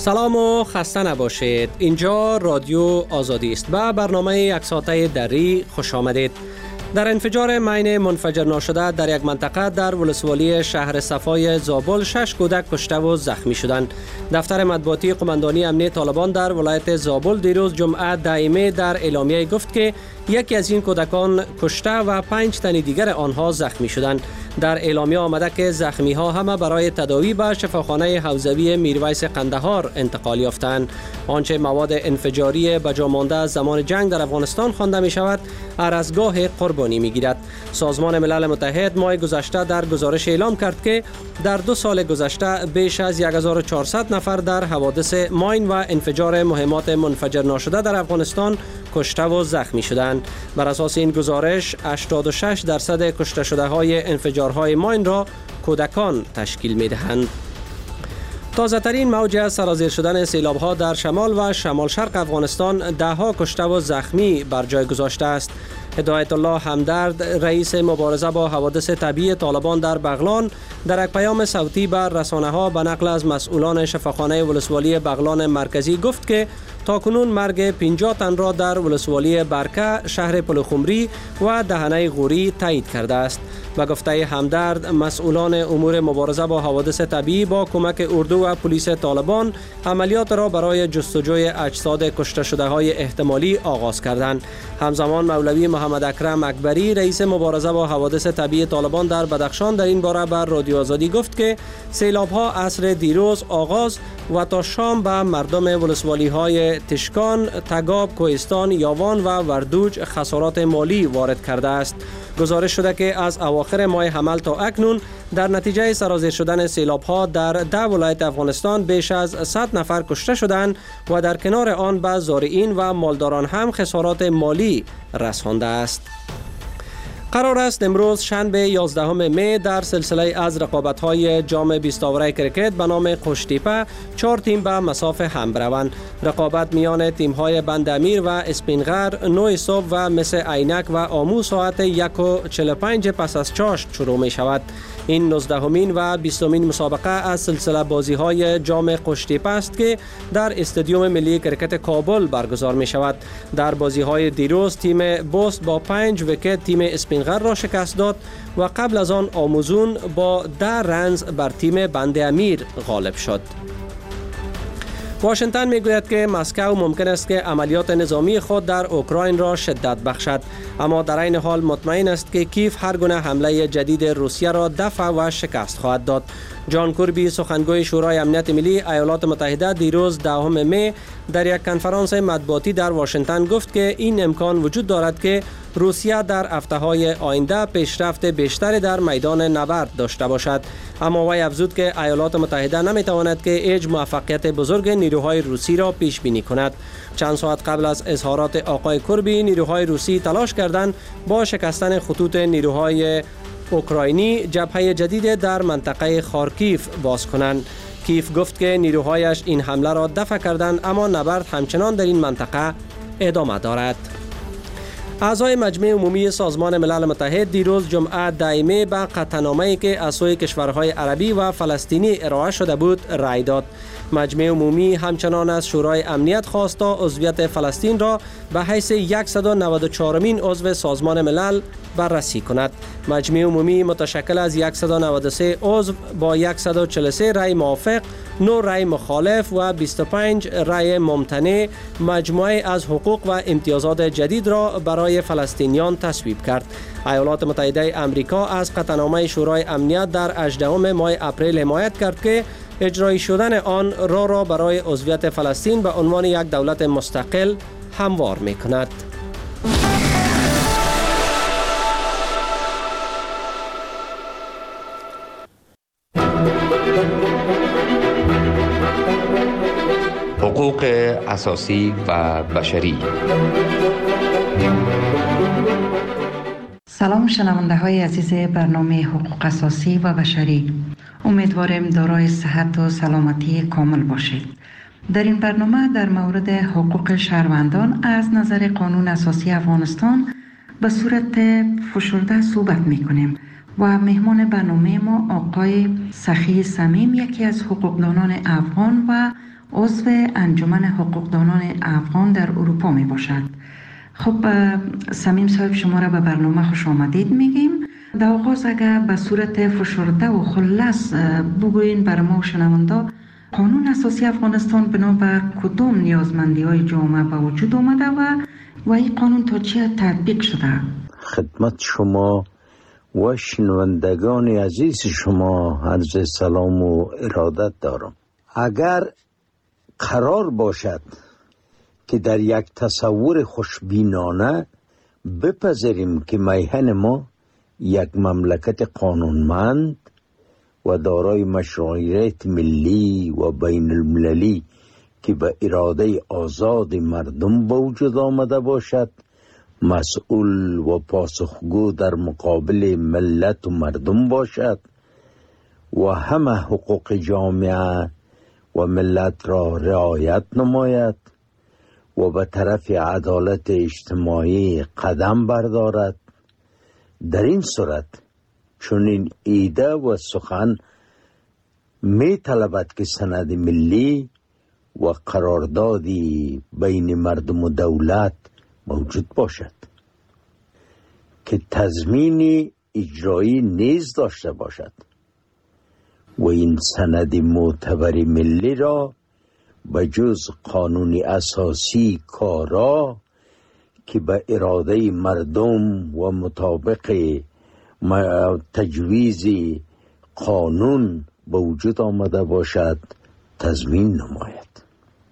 سلام و خسته نباشید. اینجا رادیو آزادی است. به برنامه یک ساعته دری خوش آمدید. در انفجار مین منفجر ناشده در یک منطقه در ولسوالی شهر صفای زابل 6 کودک کشته و زخمی شدند. دفتر مطبوعاتی قماندانی امنیت طالبان در ولایت زابل دیروز جمعه دائمه در اعلامیه گفت که یکی از این کودکان کشته و 5 تن دیگر آنها زخمی شدند. در اعلامیه آمده که زخمی ها همه برای تداوی به شفاخانه حوزوی میرویس قندهار انتقال یافتند. آنچه مواد انفجاری به جا مانده از زمان جنگ در افغانستان خوانده می شود ارزگاه قربانی می گیرد. سازمان ملل متحد ماه گذشته در گزارش اعلام کرد که در 2 سال گذشته بیش از 1400 نفر در حوادث ماین و انفجار مهمات منفجر ناشده در افغانستان کشته و زخمی شدند. بر اساس این گزارش 86% کشته شده های انفجارهای ماین را کودکان تشکیل می دهند. تازه ترین موج سرازیر شدن سیلاب ها در شمال و شمال شرق افغانستان 10 کشته و زخمی بر جای گذاشته است. هدایت الله همدرد رئیس مبارزه با حوادث طبیعی طالبان در بغلان در یک پیام صوتی بر رسانه ها به نقل از مسئولان شفاخانه ولسوالی بغلان مرکزی گفت که تاکنون مرگ 50 تن را در ولسوالی برکه، شهر پلخمری و دهنه غوری تایید کرده است. به گفته همدرد مسئولان امور مبارزه با حوادث طبیعی با کمک اردو و پلیس طالبان عملیات را برای جستجوی اجساد کشته شده های احتمالی آغاز کردند. همزمان مولوی محمد اکرم اکبری رئیس مبارزه با حوادث طبیعی طالبان در بدخشان در این باره بر رادیو آزادی گفت که سیلاب ها عصر دیروز آغاز و تا شام به مردم ولسوالی های تشکان، تگاب، کوهستان، یاوان و وردوج خسارات مالی وارد کرده است. گزارش شده که از اواخر ماه حمل تا اکنون در نتیجه سرازیر شدن سیلاب ها در 10 ولایت افغانستان بیش از 100 نفر کشته شدند و در کنار آن به زارعین و مالداران هم خسارات مالی رسانده است. قرار است امروز شنبه 11 می در سلسله از رقابت‌های جام 20 اوره کرکت به نام قشتیپه 4 تیم به مساف هم بروند. رقابت میان تیم‌های بندامیر و اسپینغر 9 صبح و مس عینک و آمو ساعت 1:45 پس از چاشت شروع می شود. این 19مین و 20مین مسابقه از سلسله بازی‌های جام قشتیپه است که در استادیوم ملی کرکت کابل برگزار می شود. در بازی‌های دیروز تیم بوست با 5 ویکت تیم اسپینغر را شکست داد و قبل از آن آموزون با 10 رنز بر تیم بندامیر غالب شد. واشنگتن میگوید که مسکو ممکن است که عملیات نظامی خود در اوکراین را شدت بخشد، اما در این حال مطمئن است که کیف هر گونه حمله جدید روسیه را دفع و شکست خواهد داد. جان کربی سخنگوی شورای امنیت ملی ایالات متحده دیروز 10 می در یک کنفرانس مطبوعاتی در واشنگتن گفت که این امکان وجود دارد که روسیه در هفته‌های آینده پیشرفت بیشتری در میدان نبرد داشته باشد، اما وی افزود که ایالات متحده نمیتواند که هیچ موفقیت بزرگ نیروهای روسی را پیش بینی کند. چند ساعت قبل از اظهارات آقای کربی نیروهای روسی تلاش کردند با شکستن خطوط نیروهای اوکراینی جبهه جدید در منطقه خارکیف باز کنند. کیف گفت که نیروهایش این حمله را دفع کردند، اما نبرد همچنان در این منطقه ادامه دارد. اعضای مجمع عمومی سازمان ملل متحد دیروز جمعه دائمه به قطعنامه‌ای که از سوی کشورهای عربی و فلسطینی ارائه شده بود رأی داد. مجمع عمومی همچنان از شورای امنیت خواست تا عضویت فلسطین را به حیث 194مین عضو سازمان ملل بررسی کند. مجمع عمومی متشکل از 193 عضو با 143 رأی موافق، 9 رأی مخالف و 25 رأی ممتنع مجموعه از حقوق و امتیازات جدید را برای فلسطینیان تصویب کرد. ایالات متحده آمریکا از قطعنامه شورای امنیت در 18 ماه اپریل حمایت کرد که اجرایی شدن آن را برای عضویت فلسطین به عنوان یک دولت مستقل هموار می کند. حقوق اساسی و بشری. سلام شنونده های عزیز برنامه حقوق اساسی و بشری. امیدواریم دارای صحت و سلامتی کامل باشید. در این برنامه در مورد حقوق شهروندان از نظر قانون اساسی افغانستان به صورت فشرده صحبت میکنیم و مهمان برنامه ما آقای سخی صمیم، یکی از حقوقدانان افغان و عضو انجمن حقوقدانان افغان در اروپا می باشد. خب صمیم صاحب، شما را به برنامه خوش آمدید میگیم. در آغاز اگر به صورت فشرده و خلاص بگوین بر ما شنونده، قانون اساسی افغانستان بنابر کدام نیازمندی های جامعه به وجود آمده و این قانون تا چه تطبیق شده؟ خدمت شما و شنوندگان عزیز شما عرض سلام و ارادت دارم. اگر قرار باشد که در یک تصور خوشبینانه بپذیریم که میهن ما یک مملکت قانونمند و دارای مشروعیت ملی و بین المللی که به اراده آزاد مردم به وجود آمده باشد، مسئول و پاسخگو در مقابل ملت و مردم باشد و همه حقوق جامعه و ملت را رعایت نماید و به طرف عدالت اجتماعی قدم بردارد، در این صورت چنین ایده و سخن می طلبد که سند ملی و قراردادی بین مردم و دولت موجود باشد که تضمین اجرایی نیز داشته باشد و این سند معتبر ملی را به جز قانون اساسی کارا که به اراده مردم و مطابق تجویز قانون به وجود آمده باشد تضمین نماید.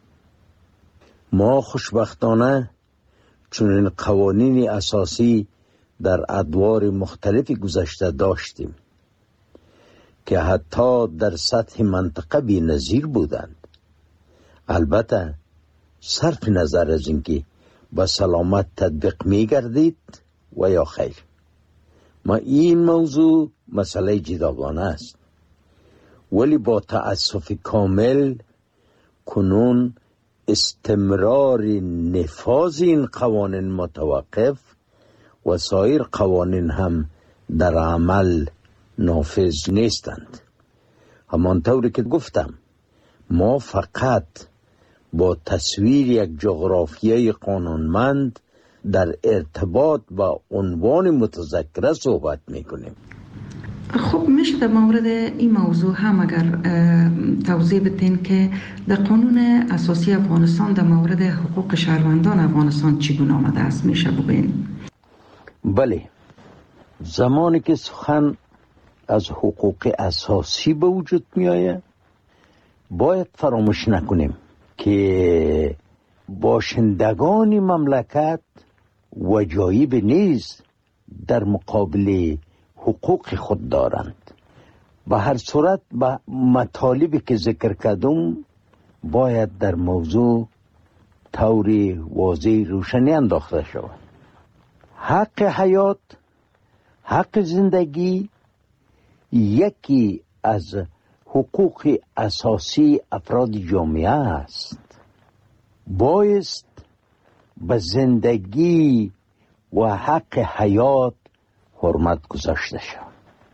ما خوشبختانه چنین قوانین اساسی در ادوار مختلف گذشته داشتیم که حتی در سطح منطقه بی‌نظیر بودند. البته صرف نظر از اینکه با سلامت تطبیق می گردید و یا خیر، ما این موضوع مسئله جداگانه است، ولی با تأسف کامل کنون استمرار نفاذ این قوانین متوقف و سایر قوانین هم در عمل نافذ نیستند. همانطوری که گفتم، ما فقط با تصویر یک جغرافیای قانونمند در ارتباط با عنوان متذکره صحبت میکنیم. خب میشه در مورد این موضوع هم اگر توضیح بدین که در قانون اساسی افغانستان در مورد حقوق شهروندان افغانستان چگونه آمده است، میشه بگوین؟ بله، زمانی که سخن از حقوق اساسی به وجود می آید باید فراموش نکنیم که باشندگان مملکت وجایب نیز در مقابل حقوق خود دارند. به هر صورت به مطالبی که ذکر کردم باید در موضوع طور واضح روشنی انداخته شود. حق حیات، حق زندگی یکی از حقوق اساسی افراد جامعه است. بایست به زندگی و حق حیات حرمت گذاشته شود.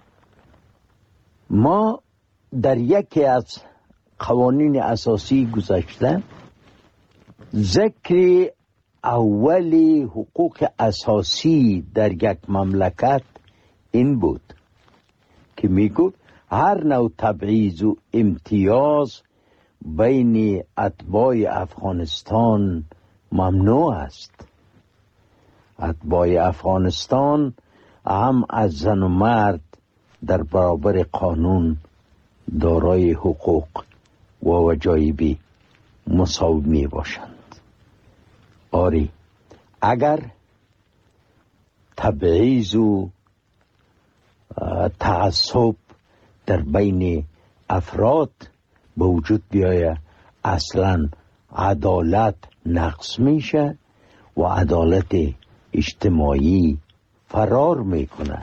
ما در یکی از قوانین اساسی گذشته ذکر اولی حقوق اساسی در یک مملکت این بود که میگفت هر نوع تبعیض و امتیاز بین اتباع افغانستان ممنوع است. اتباع افغانستان هم از زن و مرد در برابر قانون دارای حقوق و وجایبی مساوی می باشند. آری، اگر تبعیض و تعصب در بین افراد به وجود بیاید، اصلا عدالت نقص میشه و عدالت اجتماعی فرار میکنه.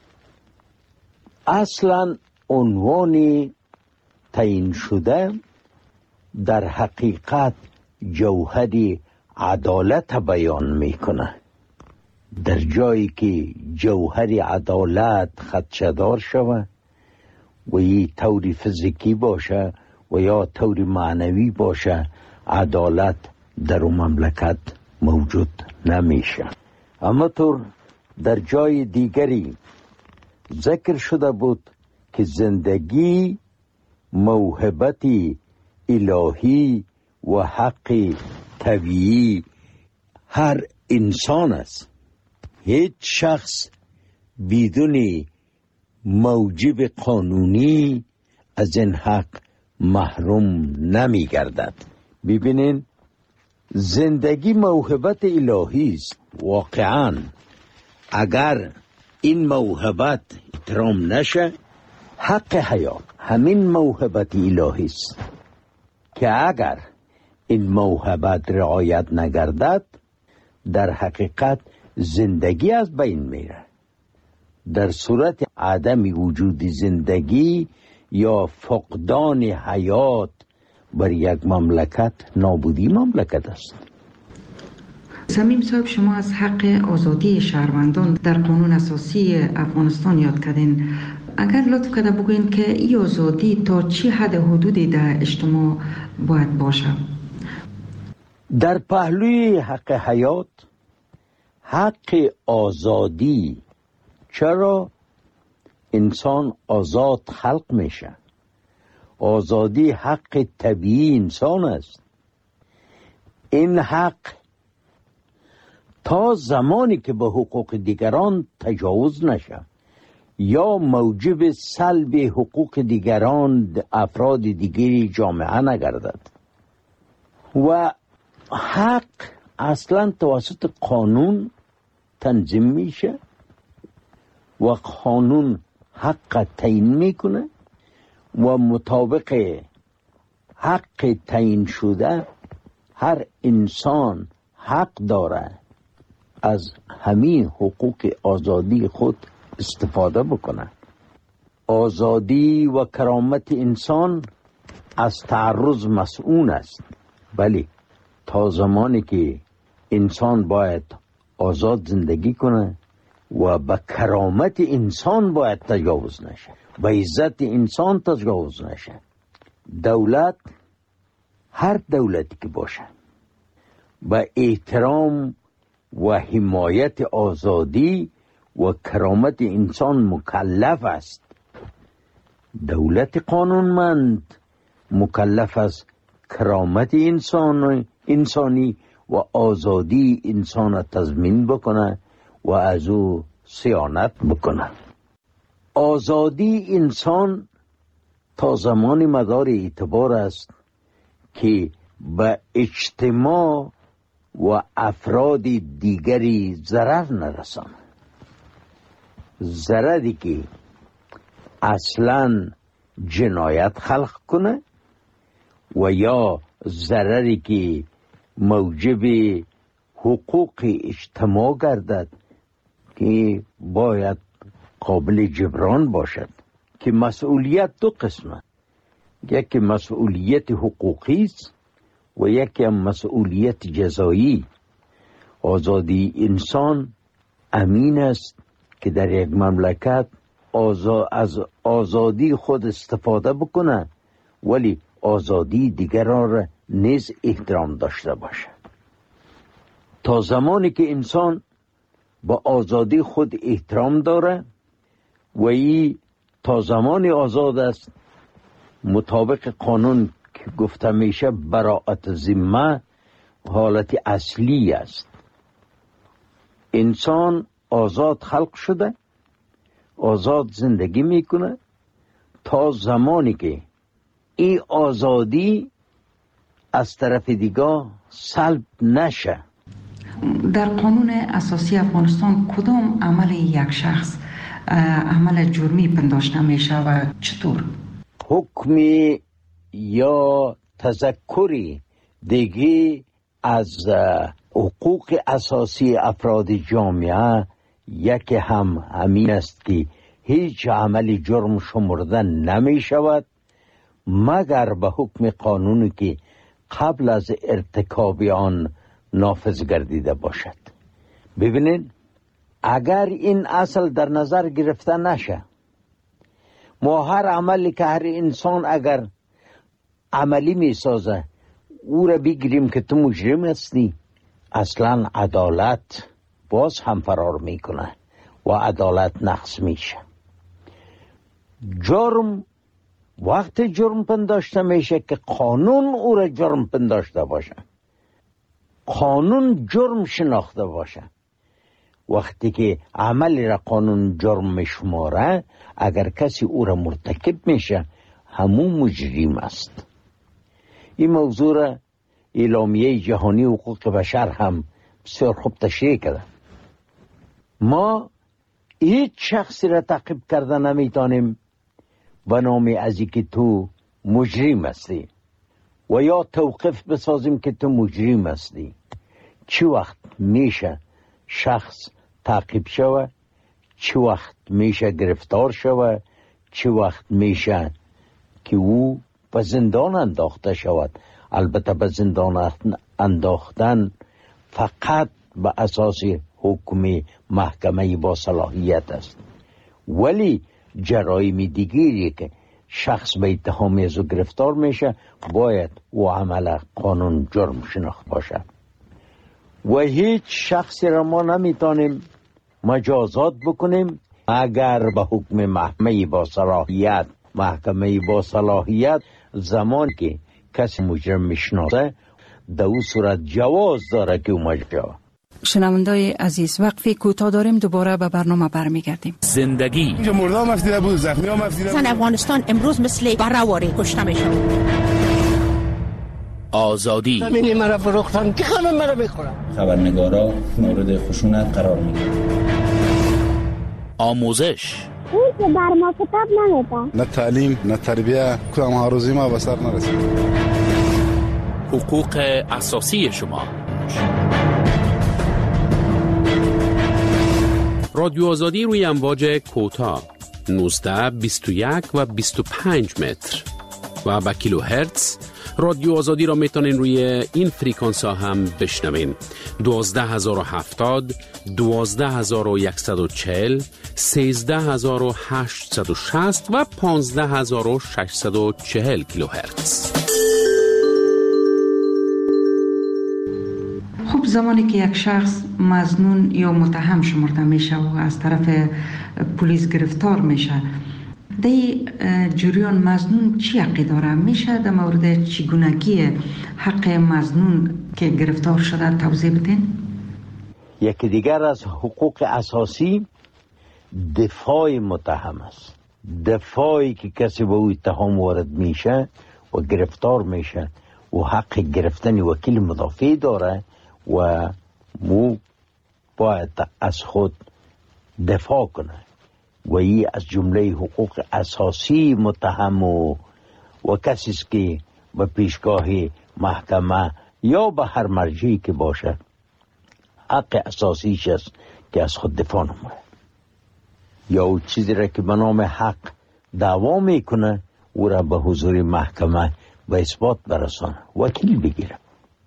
اصلا عنوان تعیین شده در حقیقت جوهر عدالت بیان میکنه. در جایی که جوهر عدالت خدشه‌دار شود و این طور فیزیکی باشه و یا طور معنوی باشه عدالت در اون مملکت موجود نمیشه. اما طور در جای دیگری ذکر شده بود که زندگی موهبتی الهی و حق طبیعی هر انسان است. هیچ شخص بدون موجب قانونی از این حق محروم نمی گردد. ببینین زندگی موهبت الهی است. واقعا اگر این موهبت احترام نشه، حق حیات همین موهبت الهی است که اگر این موهبت رعایت نگردد در حقیقت زندگی از بین میره. در صورت عدم وجود زندگی یا فقدان حیات بر یک مملکت نابودی مملکت است. صمیم صاحب، شما از حق آزادی شهروندان در قانون اساسی افغانستان یاد کردین. اگر لطف کرده بگوین که این آزادی تا چی حد حدودی در اجتماع باید باشه؟ در پهلوی حق حیات، حق آزادی، چرا انسان آزاد خلق میشه. آزادی حق طبیعی انسان است. این حق تا زمانی که به حقوق دیگران تجاوز نشه یا موجب سلب حقوق دیگران افراد دیگری جامعه نگردد. و حق اصلا توسط قانون تنظیم میشه و قانون حق تعیین میکنه و مطابق حق تعیین شده هر انسان حق داره از همین حقوق آزادی خود استفاده بکنه. آزادی و کرامت انسان از تعرض مسئول است. ولی تا زمانی که انسان باید آزاد زندگی کنه و به کرامت انسان باید تجاوز نشه، به عزت انسان تجاوز نشه. دولت، هر دولتی که باشه، به احترام و حمایت آزادی و کرامت انسان مکلف است. دولت قانونمند مکلف است کرامت انسانی و آزادی انسان تضمین بکنه و از او صیانت بکنه. آزادی انسان تا زمان مدار اعتبار است که به اجتماع و افراد دیگری ضرر نرسانه. ضرری که اصلا جنایت خلق کنه و یا ضرری که موجب حقوق اجتماع گردد که باید قابل جبران باشد. که مسئولیت دو قسمه، یکی مسئولیت حقوقی است و یکی مسئولیت جزایی. آزادی انسان امین است که در یک مملکت از آزادی خود استفاده بکنه ولی آزادی دیگران را نیز احترام داشته باشه. تا زمانی که انسان با آزادی خود احترام داره و ای تا زمانی آزاد است، مطابق قانون که گفته میشه براءت ذمه حالت اصلی است. انسان آزاد خلق شده، آزاد زندگی میکنه تا زمانی که این آزادی از طرف دیگه سلب نشه. در قانون اساسی افغانستان کدام عمل یک شخص عمل جرمی پنداشته میشه و چطور؟ حکمی یا تذکری دیگه از حقوق اساسی افراد جامعه یکی هم همین است که هیچ عمل جرم شمرده نمی شود مگر به حکم قانونی که قبل از ارتکاب آن نافذ گردیده باشد. ببینید، اگر این اصل در نظر گرفته نشه، ما هر عملی که هر انسان اگر عملی می سازه او را بگیریم که تو مجرم هستی، اصلا عدالت باز هم فرار میکنه و عدالت نقص میشه. جرم وقت جرم پنداشته میشه که قانون او را جرم پنداشته باشه، قانون جرم شناخته باشه. وقتی که عملی را قانون جرم میشماره، اگر کسی او را مرتکب میشه همون مجرم است. این موضوع را اعلامیه جهانی حقوق بشر هم بسیار خوب تشریح کرده. ما هیچ شخصی را تعقیب کرده نمیتونیم به نام از که تو مجرم هستی و یا توقف بسازیم که تو مجرم هستی. چه وقت میشه شخص تعقیب شوه، چه وقت میشه گرفتار شوه، چه وقت میشه که او به زندان انداخته شود. البته به زندان انداختن فقط به اساس حکم محکمه با صلاحیت است، ولی جرایم دیگری که شخص به اتهام از او گرفتار میشه باید او عمل قانون جرم شناخت باشد و هیچ شخصی را ما نمیتونیم مجازات بکنیم اگر به حکم محکمه با صلاحیت زمان که کسی مجرم میشناسه در او صورت جواز داره که او مجرم. شنوندای عزیز، وقفی کوتاه داریم، دوباره به برنامه برمیگردیم. زندگی اینجا مردم مفیده بود، زخمی ها مفیده بود. افغانستان امروز مثل برهواری کشته میشه. آزادی زمینی مرا فروختن که همه مرا بخورن. خبرنگارا مورد خشونت قرار میگیرن. آموزش اون که بر ما کتاب نمیده، نه تعلیم نه تربیه، کدام هاروزی ما به سر نرسید. حقوق اساسی شما. رادیو آزادی روی امواج کوتاه 19 21 و 25 متر و با کیلو هرتز. رادیو آزادی را میتونین روی این فریکانس ها هم بشنوین: 12070 12140 13860 و 15640 کیلو هرتز. خب زمانی که یک شخص مظنون یا متهم شمرده میشه و از طرف پلیس گرفتار میشه، در جریان مظنون چی حقی داره؟ میشه در مورد چگونگی حق مظنون که گرفتار شده توضیح بدین؟ یکی دیگر از حقوق اساسی دفاع متهم است. دفاعی که کسی به او اتهام وارد میشه و گرفتار میشه و حق گرفتن وکیل مدافع داره و مو باید از خود دفاع کنه و این از جمله حقوق اساسی متهم و کسی است که به پیشگاه محکمه یا به هر مرجعی که باشه حق اساسیش است که از خود دفاع نمونه یا او چیزی را که به نام حق دعوا میکنه او را به حضور محکمه به اثبات برسانه، وکیل بگیره.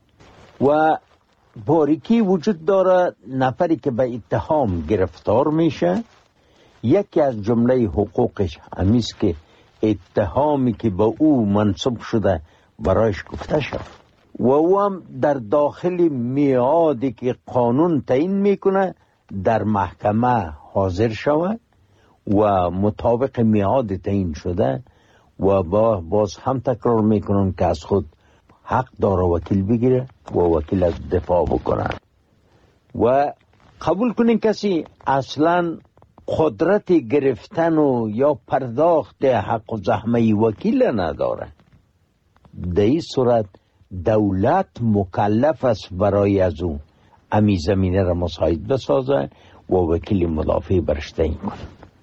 و باریکی وجود داره نفری که به اتهام گرفتار میشه، یکی از جمله حقوقش همیست که اتهامی که به او منصوب شده برایش گفته شد و او هم در داخل میعادی که قانون تعیین میکنه در محکمه حاضر شود و مطابق میعاد تعیین شده و باز هم تکرار میکنن که از خود حق داره وکیل بگیره و وکیل از دفاع بکنه. و قبول کنین کسی اصلا قدرت گرفتن و یا پرداخت حق و زحمه وکیل نداره، در این صورت دولت مکلف است برای از اون امی زمینه را مساعد بسازه و وکیل مدافع برش تعیین کنه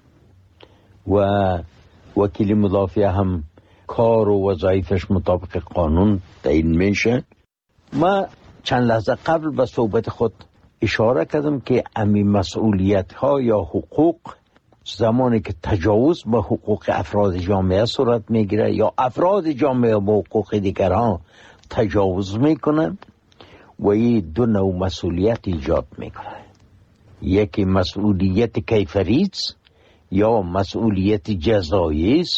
و وکیل مدافع هم کار و وظایفش مطابق قانون تعیین میشه. ما چند لحظه قبل به صحبت خود اشاره کردم که امی مسئولیت ها یا حقوق زمانی که تجاوز به حقوق افراد جامعه صورت میگیره یا افراد جامعه به حقوق دیگران تجاوز میکنن و این دو نوع مسئولیت ایجاد میکنه. یکی مسئولیت کیفری یا مسئولیت جزایی است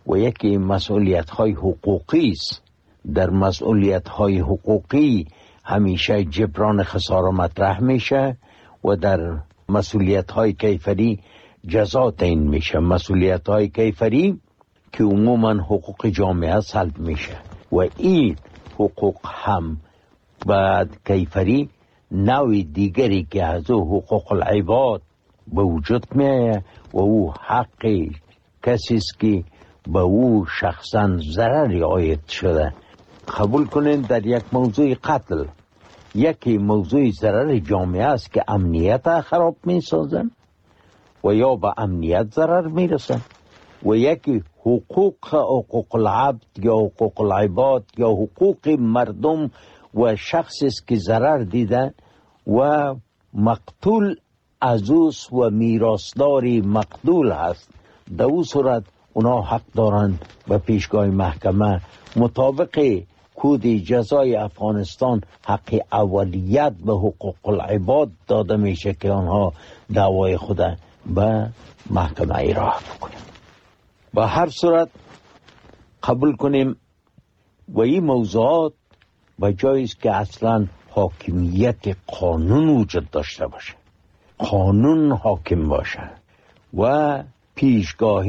و یکی مسئولیت‌های حقوقی است. در مسئولیت‌های حقوقی همیشه جبران خسارة مطرح میشه و در مسئولیت‌های کیفری جزا تعیین میشه. مسئولیت‌های کیفری که عموما حقوق جامعه سلب میشه و این حقوق هم بعد کیفری نوع دیگری که از او حقوق العباد به وجود میه و او حق کسی است که به او شخصا ضرری عاید شده. قبول کنین در یک موضوع قتل یکی موضوع ضرر جامعه است که امنیت خراب میسازن و یا به امنیت ضرر میرسن و یکی حقوق العبد یا حقوق العباد یا حقوق مردم و شخصی است که ضرر دیدن و مقتول از اوست و میراثداری مقتول هست. در او صورت اونا حق دارند به پیشگاه محکمه مطابق کود جزای افغانستان حق اولیت به حقوق العباد داده میشه که آنها دعوای خود به محکمه ایراه بکنند. به هر صورت قبول کنیم و این موضوعات به جایی است که اصلا حاکمیت قانون وجود داشته باشه، قانون حاکم باشه و پیشگاه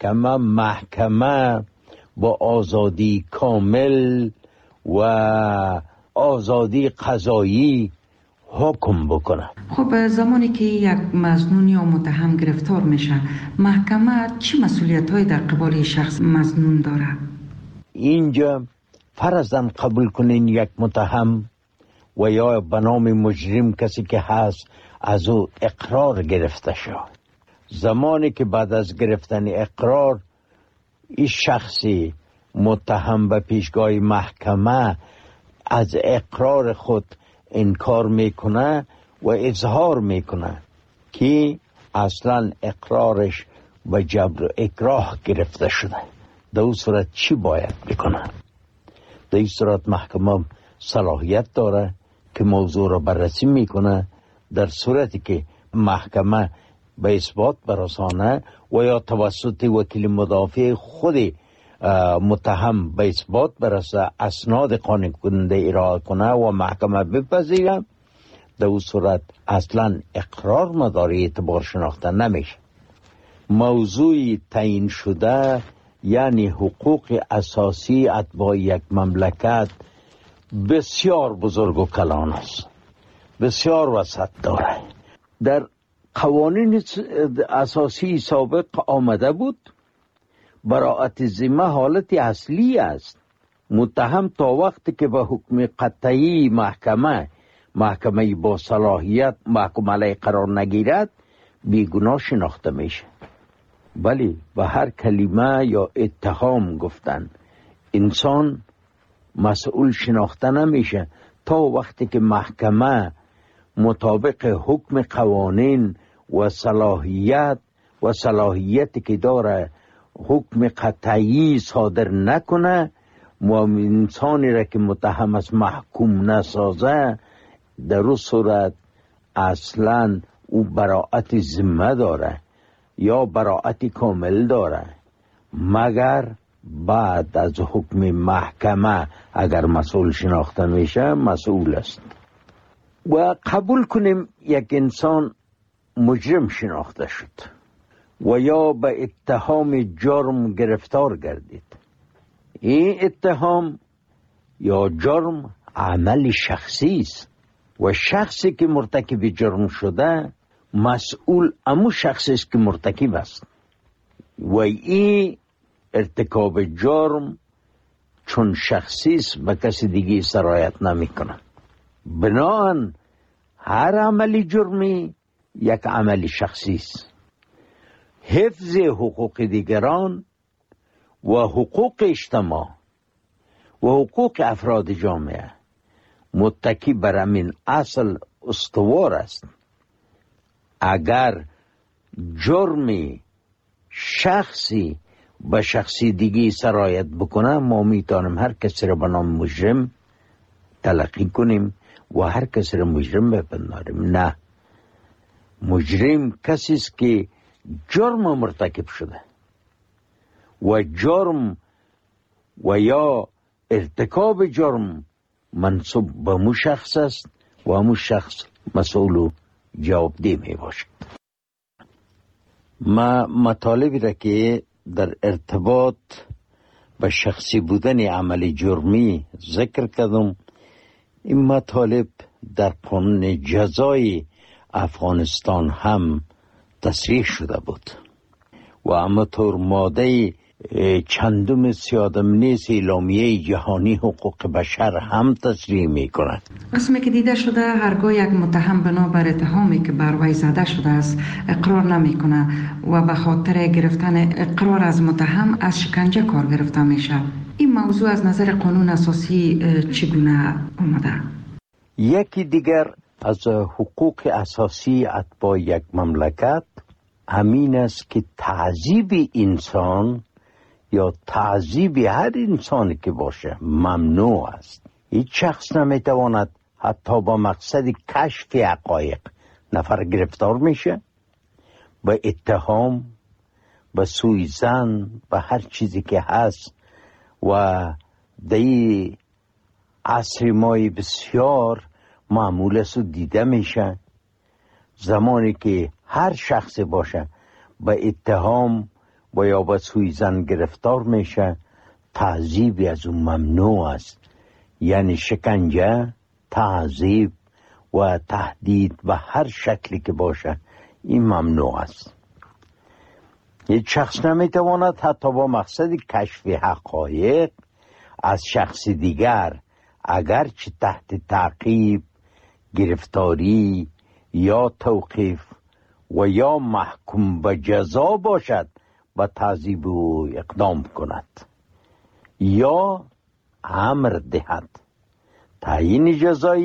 محکمه با آزادی کامل و آزادی قضایی حکم بکنه. خب زمانی که یک مظنون یا متهم گرفتار میشه، محکمه چی مسئولیت‌هایی در قبال شخص مظنون داره؟ اینجا فرضاً قبول کنین یک متهم و یا به نام مجرم کسی که هست از او اقرار گرفته شد. زمانی که بعد از گرفتن اقرار این شخصی متهم به پیشگاه محکمه از اقرار خود انکار میکنه و اظهار میکنه که اصلا اقرارش به جبر و اکراه گرفته شده، در اون صورت چی باید بکنه؟ در این صورت محکمه صلاحیت داره که موضوع را بررسی میکنه. در صورتی که محکمه به اثبات برسانه و یا توسط وکیل مدافع خود متهم به اثبات برسه، اسناد قانع کننده ارائه کنه و محکمه بپذیره، در اون صورت اصلا اقرار مدار اعتبار شناخته نمیشه. موضوع تعیین شده یعنی حقوق اساسی اتباع یک مملکت بسیار بزرگ و کلان است، بسیار وسعت داره. در قوانین اساسی سابق آمده بود براءت ذمه حالت اصلی است. متهم تا وقتی که به حکم قطعی محکمه با صلاحیت محکوم علیه قرار نگیرد بیگناه شناخته میشه. ولی به هر کلمه یا اتهام گفتن انسان مسئول شناخته نمیشه تا وقتی که محکمه مطابق حکم قوانین و صلاحیتی که داره حکم قطعی صادر نکنه و انسانی را که متهم است محکوم نسازه، در اون صورت اصلا او براءت ذمه داره یا براءت کامل داره، مگر بعد از حکم محکمه اگر مسئول شناخته میشه مسئول است. و قبول کنیم یک انسان مجرم شناخته شد و یا به اتهام جرم گرفتار گردید. این اتهام یا جرم عمل شخصی است و شخصی که مرتکب جرم شده مسئول امو شخصی است که مرتکب است و این ارتکاب جرم چون شخصی است به کسی دیگه سرایت نمیکنه. بنابراین هر عملی جرمی یک عمل شخصی است. حفظ حقوق دیگران و حقوق اجتماع و حقوق افراد جامعه متکی بر همین اصل استوار است. اگر جرمی شخصی به شخصی دیگی سرایت بکنه، ما میتونیم هر کسی را به نام مجرم تلقی کنیم و هر کسی را مجرم بپنداریم. نه، مجرم کسی است که جرم مرتکب شده و جرم و یا ارتکاب جرم منصوب به مو شخص است و مو شخص مسئول و جوابدeh می باشد. ما مطالبی را که در ارتباط به شخصی بودن عمل جرمی ذکر کردم، این مطالب در قانون جزای افغانستان هم تصریح شده بود و همانطور ماده چندم 39 اعلامیه جهانی حقوق بشر هم تصریح می کند. قسمی که دیده شده هرگاه یک متهم بنابر اتهامی که بر وی زده شده است اقرار نمی کنه و به خاطر گرفتن اقرار از متهم از شکنجه کار گرفته میشه. این موضوع از نظر قانون اساسی چگونه آمده؟ یکی دیگر از حقوق اساسی اتباع یک مملکت همین است که تعذیب انسان یا تعذیب هر انسانی که باشه ممنوع است. هیچ شخص نمیتواند حتی با مقصد کشف حقایق نفر گرفتار میشه، به اتهام، به سوءظن، به هر چیزی که هست. و در عصر ما بسیار معمول است و دیده میشه زمانی که هر شخص باشه به اتهام و یا به سوءظن گرفتار میشه، تعذیب از اون ممنوع است. یعنی شکنجه، تعذیب و تهدید به هر شکلی که باشه این ممنوع است. یک شخص نمیتواند حتی با مقصد کشف حقایق از شخص دیگر اگرچه تحت تعقیب، گرفتاری یا توقیف و یا محکوم به جزا باشد به تعذیب او اقدام کند یا امر دهد. تعیین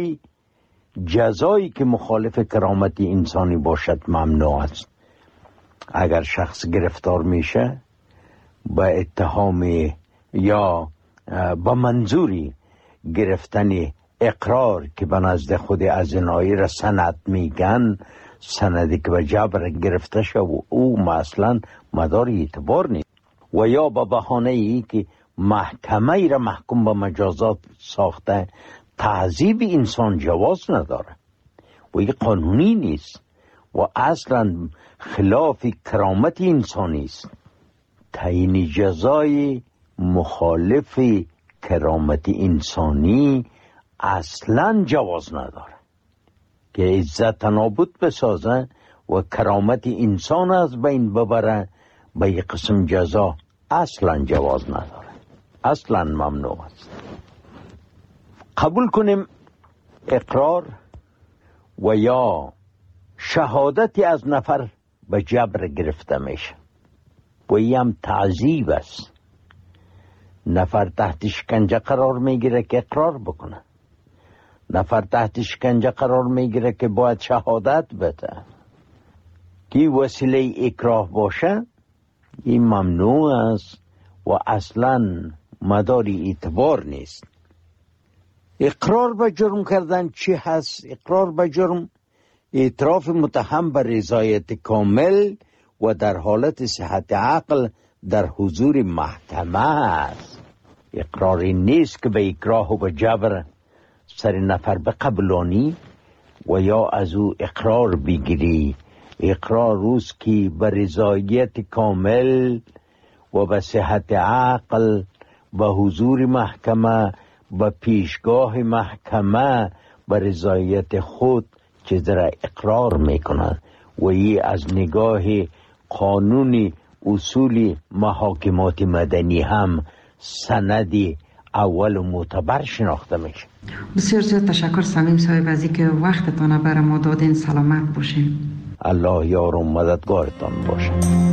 جزایی که مخالف کرامت انسانی باشد ممنوع است. اگر شخص گرفتار میشه به اتهام یا به منظوری گرفتن اقرار که به نزد خود ازینایی را سند میگن، سندی که به جبر گرفته شد و او مثلا مدار اعتبار نیست، و یا به بهانه ای که محکمه ای را محکوم به مجازات ساخته، تعذیب انسان جواز نداره و این قانونی نیست و اصلا خلاف کرامت انسانی است. تعیین جزای مخالف کرامت انسانی اصلا جواز نداره که عزت نابود بسازه و کرامت انسان از بین ببره. به یک قسم جزا اصلا جواز نداره، اصلا ممنوع است. قبول کنیم اقرار و یا شهادتی از نفر به جبر گرفته میشه و این هم تعذیب است. نفر تحت شکنجه قرار میگیره که اقرار بکنه، نفر تحت شکنجه قرار میگیره که باید شهادت بده. کی وسیله اکراه باشه این ممنوع است و اصلا مداری اعتبار نیست. اقرار به جرم کردن چی هست؟ اقرار به جرم اعتراف متهم به رضایت کامل و در حالت صحت عقل در حضور محکمه است. اقراری نیست که به اکراه و به جبر سر نفر بقبلانی و یا از او اقرار بگیری. اقرار روز که به رضایت کامل و به صحت عقل به حضور محکمه، به پیشگاه محکمه به رضایت خود چیز را اقرار میکنند و این از نگاه قانون اصول محاکمات مدنی هم سندی اول و معتبر شناخته میشه. بسیار زیاد تشکر صمیم صاحب از اینکه وقتتان برای ما دادین. سلامت باشین. الله یار و مددگارتان باشه.